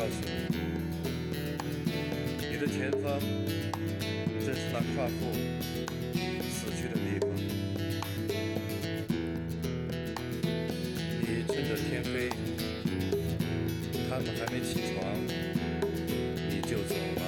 诉你，你的前方正是那夸父死去的地方。你趁着天黑，他们还没起床，你就走了。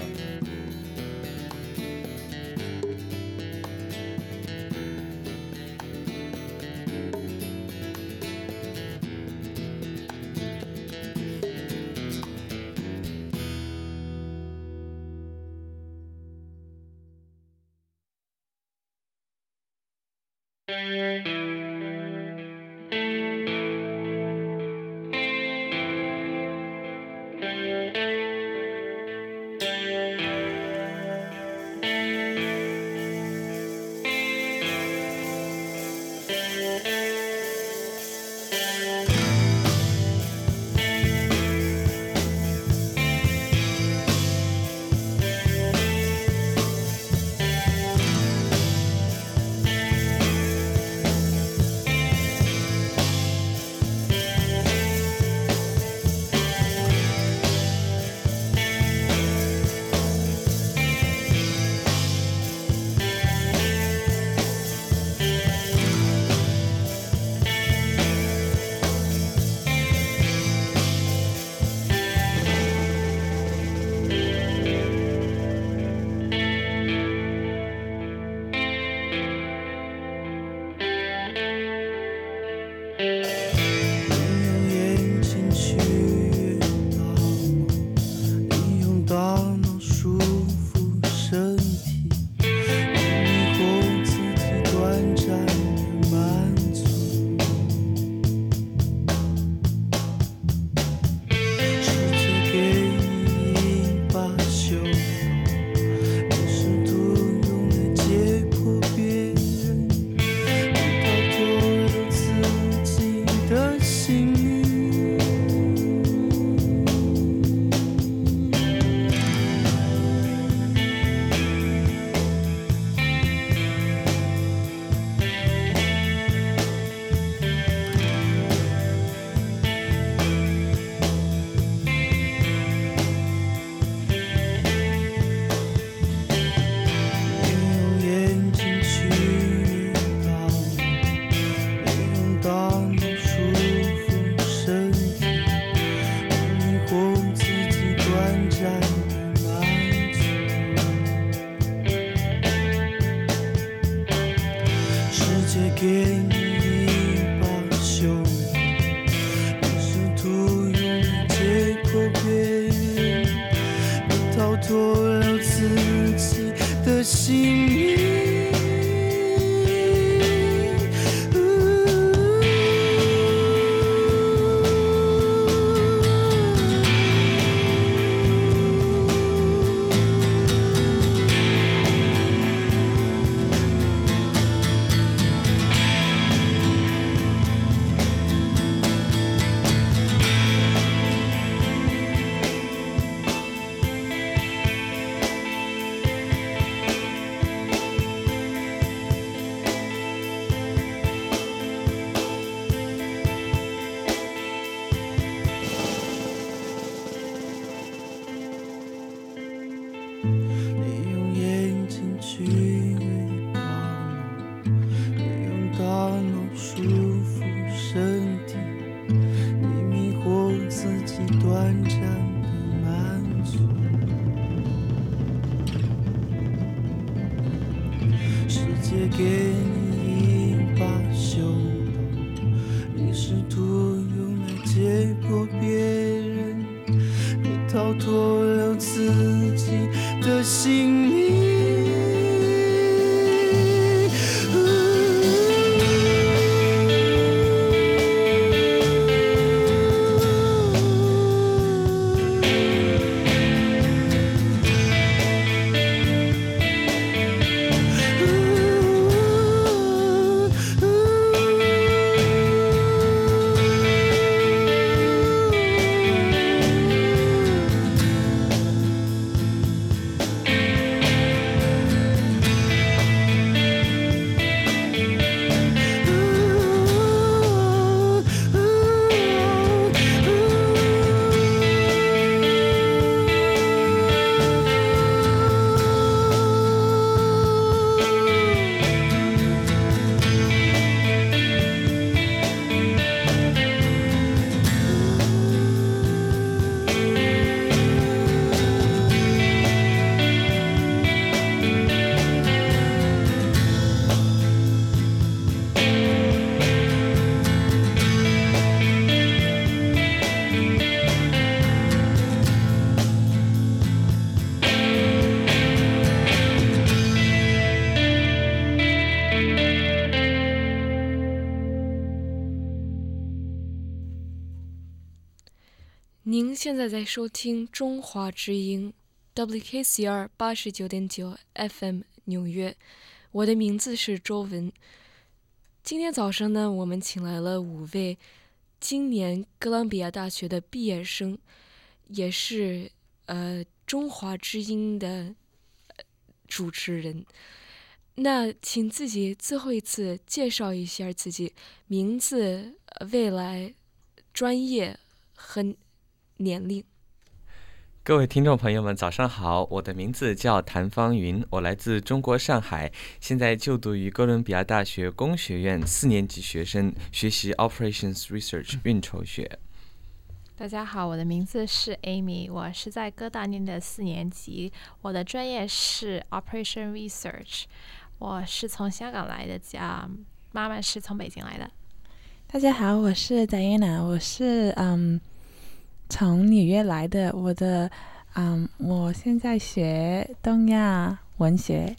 您现在在收听中华之音 WKCR 89.9 FM 纽约，我的名字是周文。今天早上呢，我们请来了5位今年哥伦比亚大学的毕业生，也是中华之音的主持人。那请自己最后一次介绍一下自己名字、未来、专业和年龄。 各位听众朋友们，早上好！我的名字叫谭芳云，我来自中国上海，现在就读于哥伦比亚大学工学院4年级学生，学习 Operations Research 运筹学。 大家好，我的名字是 Amy， 我是在哥大念的4年级，我的专业是 Operation Research， 我是从香港来的，妈妈是从北京来的。 大家好，我是 Diana， 我是从纽约来的，我现在学东亚文学。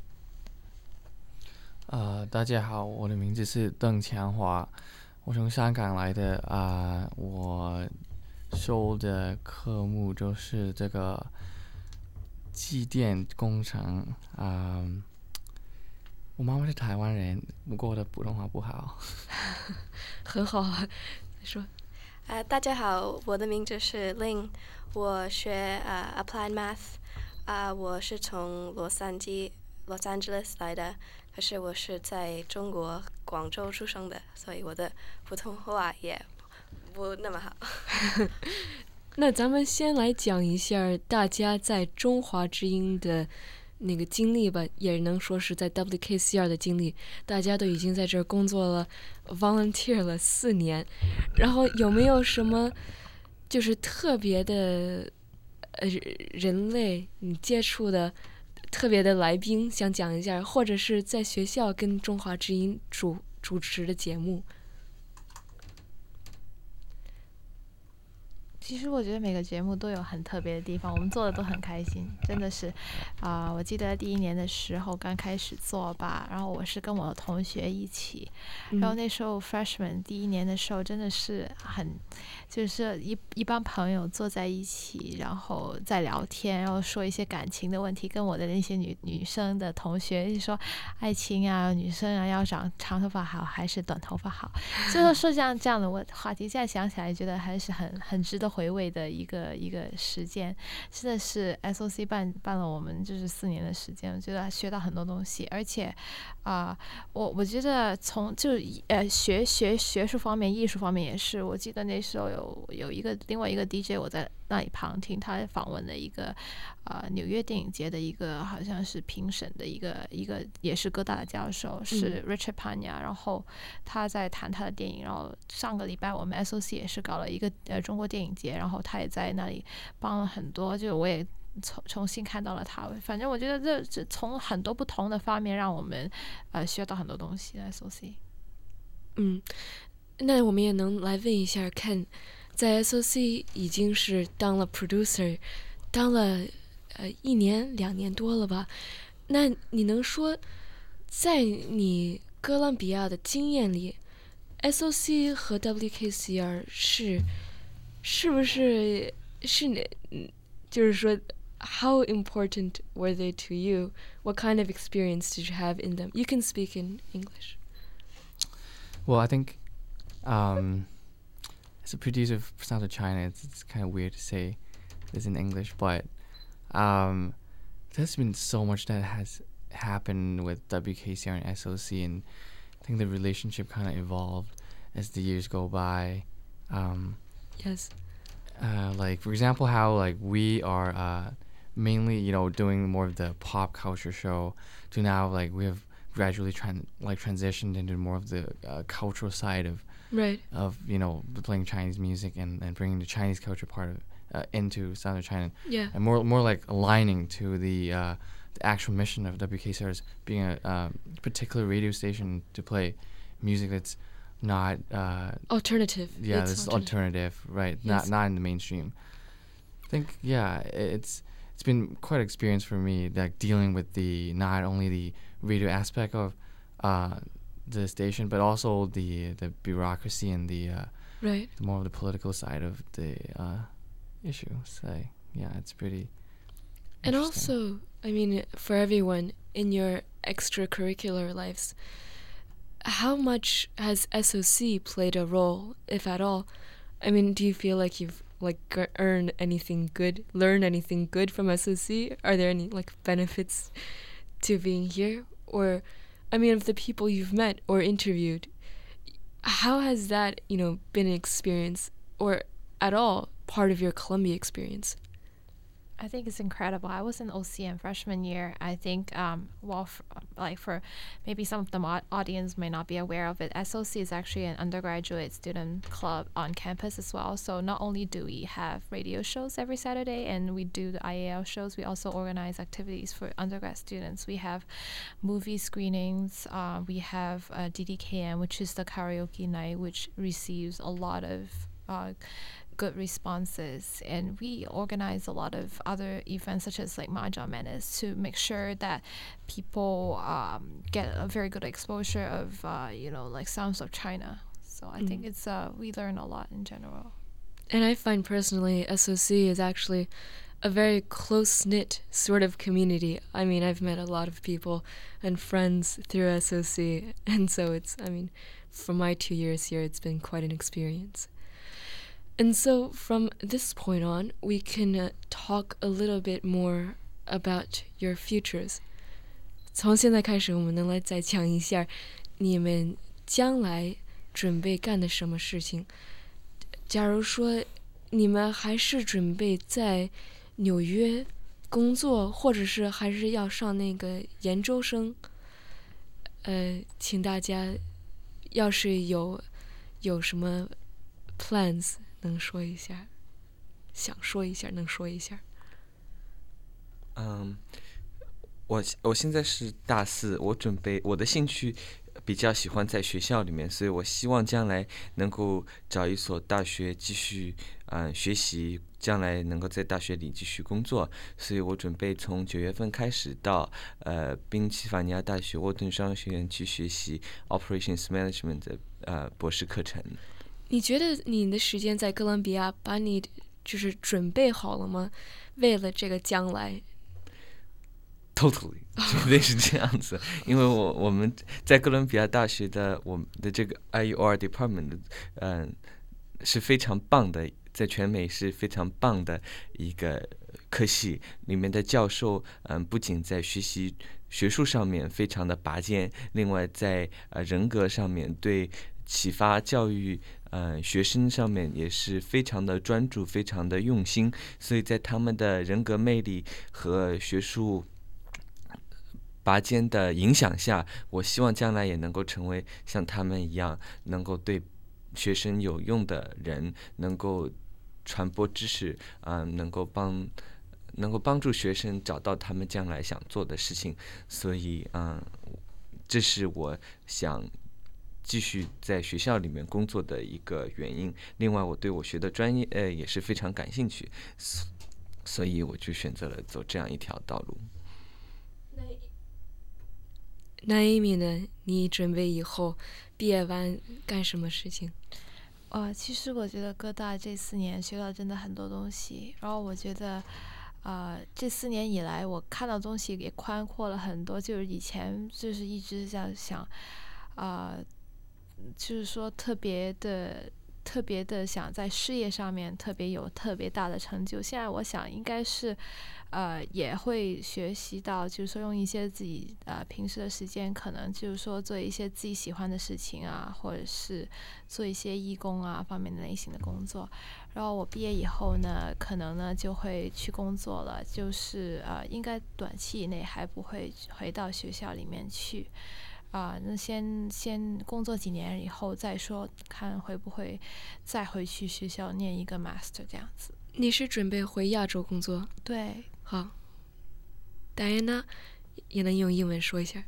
大家好，我的名字是邓强华，我从香港来的。我修的科目就是这个机电工程。我妈妈是台湾人，不过我的普通话不好。 很好啊，说。 大家好，我的名字是 Ling， 我学Applied Math， 我是从Los Angeles 来的，可是我是在中国广州出生的，所以我的普通话也不那么好。 那咱们先来讲一下大家在中华之音的那个经历吧，也能说是在 WKCR 的经历。大家都已经在这儿工作了 volunteer 了4年，然后有没有什么就是特别的人类你接触的特别的来宾想讲一下，或者是在学校跟中华之音主持的节目？ 其实我觉得每个节目都有很特别的地方，我们做的都很开心，真的是。我记得第1年的时候刚开始做吧，然后我是跟我的同学一起，然后那时候 freshman 第1年的时候真的是就是一帮朋友坐在一起，然后在聊天，然后说一些感情的问题，跟我的那些女生的同学就说爱情啊，女生啊要长头发好还是短头发好，最后说这样的话题，现在想起来觉得还是很值得回味的一个实践。真的是 SOC 办了我们就是4年的时间，我觉得学到很多东西，而且我觉得从学术方面、艺术方面也是。我记得那时候有另外一个 DJ， 我在那里旁听他访问了一个纽约电影节的一个好像是评审的一个也是哥大的教授，是 Richard Panya， 然后他在谈他的电影。然后上个礼拜我们 SOC 也是搞了一个中国电影节，然后他也在那里帮了很多，就我也重新看到了他。反正我觉得这从很多不同的方面让我们学到很多东西。SOC， 那我们也能来问一下，看在 SOC 已经是当了 producer， 当了1年2年多了吧？那你能说，在你哥伦比亚的经验里 ，SOC 和 WKCR 是不是就是说 how important were they to you? What kind of experience did you have in them? You can speak in English. Well, I think as a producer for Sounds of China, it's kind of weird to say this in English, but there's been so much that has happened with WKCR and SOC, and I think the relationship kind of evolved as the years go by. Yes. Like for example, how like we are mainly doing more of the pop culture show, to now like we have gradually transitioned into more of the cultural side of playing Chinese music and bringing the Chinese culture part of into Sound of China, and more like aligning to the actual mission of WKCR as being a particular radio station to play music that's not alternative. Yeah, this is alternative, right? Yes. Not in the mainstream. I think it's been quite an experience for me, like dealing with the not only the radio aspect of the station, but also the bureaucracy and the more of the political side of the issue. So yeah, it's pretty. And interesting. also, I mean, for everyone in your extracurricular lives, how much has SOC played a role, if at all? I mean, do you feel like you've learned anything good from SOC? Are there any benefits to being here? Or, I mean, of the people you've met or interviewed, how has that, been an experience or at all part of your Columbia experience? I think it's incredible. I was in OCM freshman year. I think, for maybe some of the audience may not be aware of it, SOC is actually an undergraduate student club on campus as well. So not only do we have radio shows every Saturday and we do the IAL shows, we also organize activities for undergrad students. We have movie screenings. We have DDKM, which is the karaoke night, which receives a lot of good responses, and we organize a lot of other events such as Mahjong Menace to make sure that people get a very good exposure of sounds of China. So I think it's we learn a lot in general. And I find personally SOC is actually a very close-knit sort of community. I mean, I've met a lot of people and friends through SOC, and so it's, I mean, for my 2 years here, it's been quite an experience. And so from this point on, we can talk a little bit more about your futures. 从现在开始，我们能来再讲一下你们将来准备干的什么事情。假如说你们还是准备在纽约工作，或者是还是要上那个研究生，请大家要是有什么 plans。能说一下，想说一下，能说一下。 我现在是大4，我的兴趣比较喜欢在学校里面，所以我希望将来能够找一所大学继续学习，将来能够在大学里继续工作，所以我准备从9月份开始到宾夕法尼亚大学沃顿商学院去学习 Operations Management 的博士课程。 你觉得你的时间在哥伦比亚把你就是准备好了吗？为了这个将来 ？Totally， 绝对是这样子。因为我们在哥伦比亚大学的我们的这个 IUR department 是非常棒的，在全美是非常棒的一个科系，里面的教授不仅在学术上面非常的拔尖，另外在人格上面对启发教育学生上面也是非常的专注，非常的用心，所以在他们的人格魅力和学术拔尖的影响下，我希望将来也能够成为像他们一样能够对学生有用的人，能够传播知识，能够帮助学生找到他们将来想做的事情，所以这是我想继续在学校里面工作的一个原因。另外，我对我学的专业也是非常感兴趣，所以我就选择了走这样一条道路。 那 Amy 呢？你准备以后毕业完干什么事情？ 其实我觉得哥大这4年学到真的很多东西，然后我觉得这4年以来我看到东西也宽阔了很多，就是以前就是一直在想就是说特别的想在事业上面有特别大的成就。现在我想应该是也会学习到，就是说用一些自己平时的时间，可能就是说做一些自己喜欢的事情啊，或者是做一些义工啊方面的类型的工作。然后我毕业以后呢，可能呢就会去工作了，就是应该短期以内还不会回到学校里面去。那先工作几年以后再说，看会不会再回去学校念一个 master 这样子。 你是准备回亚洲工作？ 对。 好 ，Diana 也能用英文说一下。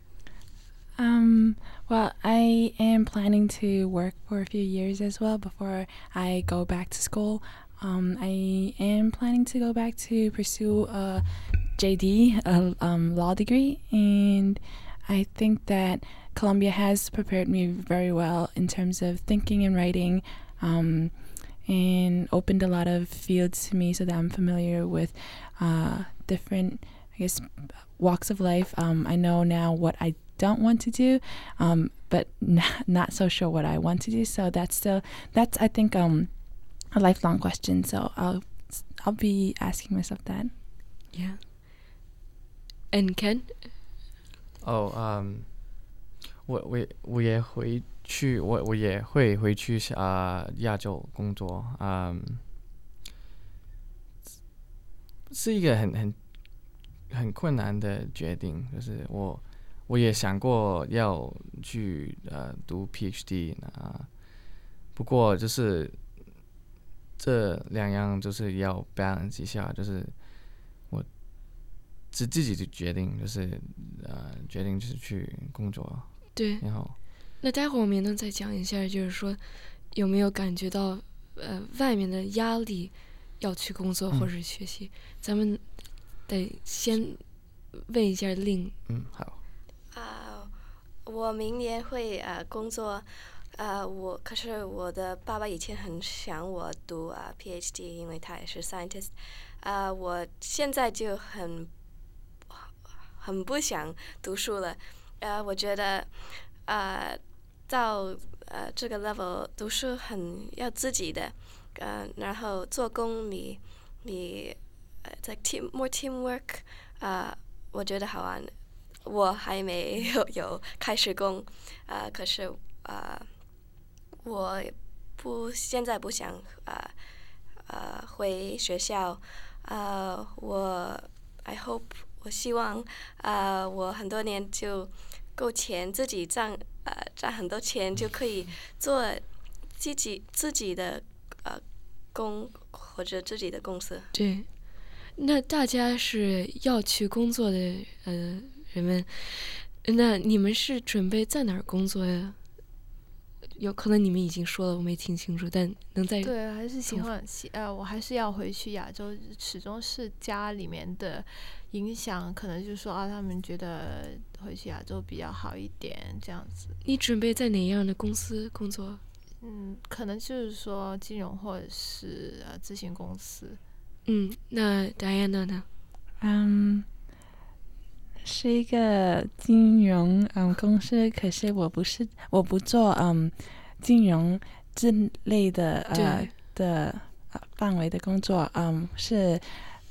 Well, I am planning to work for a few years as well before I go back to school. I am planning to go back to pursue a JD, law degree, and I think that Columbia has prepared me very well in terms of thinking and writing, and opened a lot of fields to me so that I'm familiar with different, I guess, walks of life. I know now what I don't want to do, but not so sure what I want to do. So that's I think a lifelong question. So I'll be asking myself that. Yeah. And Ken? 我也回去，我也会回去亚洲工作，是一个很困难的决定，就是我也想过要去读 PhD 不过就是这两样就是要 balance 一下，就是我自己的决定，就是决定就是去工作。 对， 然后那待会儿我们也能再讲一下，就是说有没有感觉到外面的压力要去工作或者学习？咱们得先问一下令。 好。 我明年会工作，可是我的爸爸以前很想我读PhD， 因为他也是 scientist。我现在就很不想读书了。我觉得到这个 level 读书很要自己的，然后做工你like more teamwork， 我觉得好玩。我还没有开始工，可是我现在不想回学校。我希望我很多年就够钱，自己赚很多钱，就可以做自己的工或者自己的公司。 对，那大家是要去工作的人们，那你们是准备在哪儿工作呀？有可能你们已经说了，我没听清楚，但能再对，还是喜欢我还是要回去亚洲，始终是家里面的影响，可能就是说他们觉得回去亚洲比较好一点，这样子。 你准备在哪样的公司工作？ 可能就是说金融或者是咨询公司。 那 Diana 呢？ 是一个金融公司，可是我不做金融之类的范围的工作，是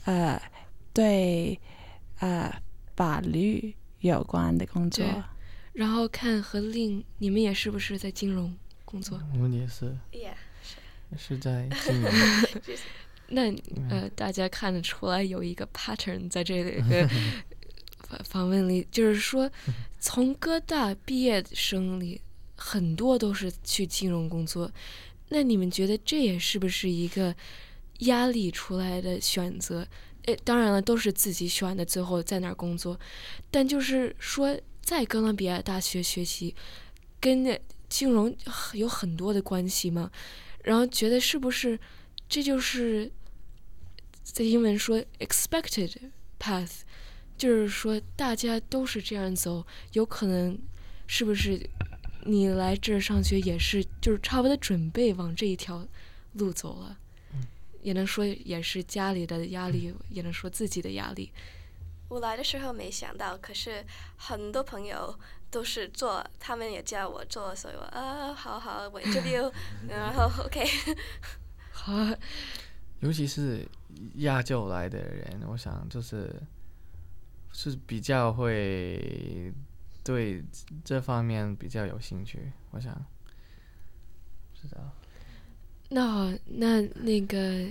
对法律有关的工作。 然后看和令你们也是不是在金融工作？ 我们也是。是在金融。 那大家看得出来有一个 pattern 在这里访问里，就是说从哥大毕业生里很多都是去金融工作。那你们觉得这也是不是一个压力出来的选择？当然了，都是自己选的，最后在哪儿工作。但就是说在哥伦比亚大学学习跟金融有很多的关系吗？然后觉得是不是这就是在英文说 expected path， 就是说大家都是这样走，有可能是不是你来这儿上学也是就是差不多准备往这一条路走了？也能说也是家里的压力，也能说自己的压力。 我来的时候没想到，可是很多朋友都是做，他们也叫我做，所以我好我 interview， 然后 OK。 好， 尤其是亚洲来的人，我想是比较会对这方面比较有兴趣，我想知道。 那好，那个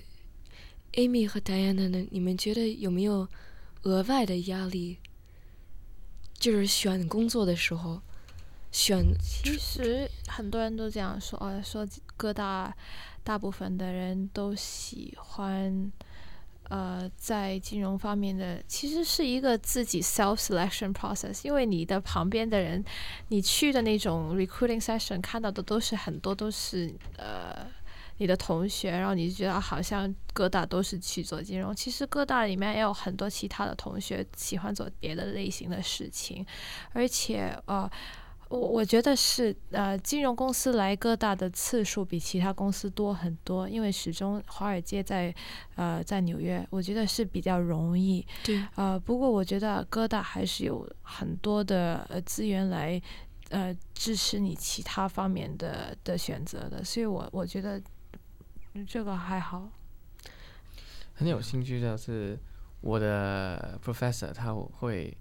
Amy 和 Diana 呢？你们觉得有没有额外的压力？就是选工作的时候， 其实很多人都这样说，说各大部分的人都喜欢在金融方面的，其实是一个自己 self selection process， 因为你的旁边的人，你去的那种 recruiting session 看到的很多都是你的同学，然后你就觉得好像各大都是去做金融，其实各大里面也有很多其他的同学喜欢做别的类型的事情，而且我觉得是金融公司来哥大的次数比其他公司多很多，因为始终华尔街在纽约，我觉得是比较容易。 对， 不过我觉得哥大还是有很多的资源来支持你其他方面的选择的，所以我觉得这个还好。 很有兴趣的是我的 professor 他会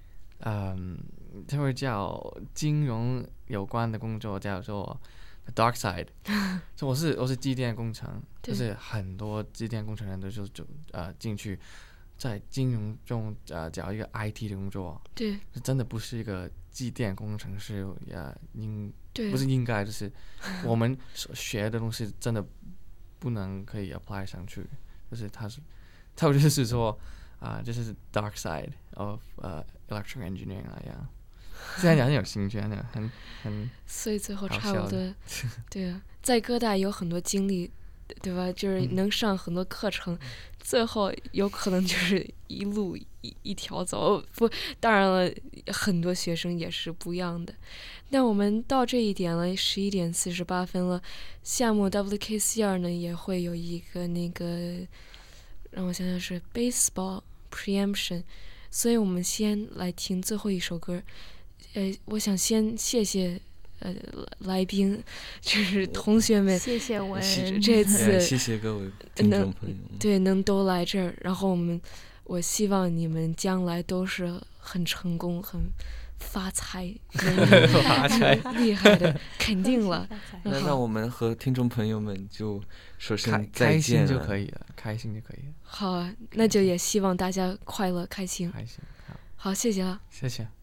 叫金融有关的工作叫做 dark side 我是机电工程，就是很多机电工程人都进去在金融中找一个 IT 的工作， 对， 真的不是一个机电工程师不是应该，就是我们所学的东西真的不能可以 apply 上去，就是他就是说这是 dark side of electrical engineering 呀。现在很有兴趣，很所以最后差好笑不多，对啊，在哥大有很多经历，对吧？就是能上很多课程，最后有可能就是一路一条走。不，当然了，很多学生也是不一样的。那我们到这一点了，11:48了，项目 WKCR 呢也会有一个那个，让我想想是 baseball preemption， 所以我们先来听最后一首歌。我想先谢谢来宾，就是同学们， 谢谢文， 这次谢谢各位听众朋友， 对，能都来这儿，然后我希望你们将来都是很成功、很发财、 发财厉害的，肯定了。 那让我们和听众朋友们就说声开心再见了， 就可以了，开心就可以了。 好啊，那就也希望大家快乐、开心。 开心， 好，谢谢了。 谢谢。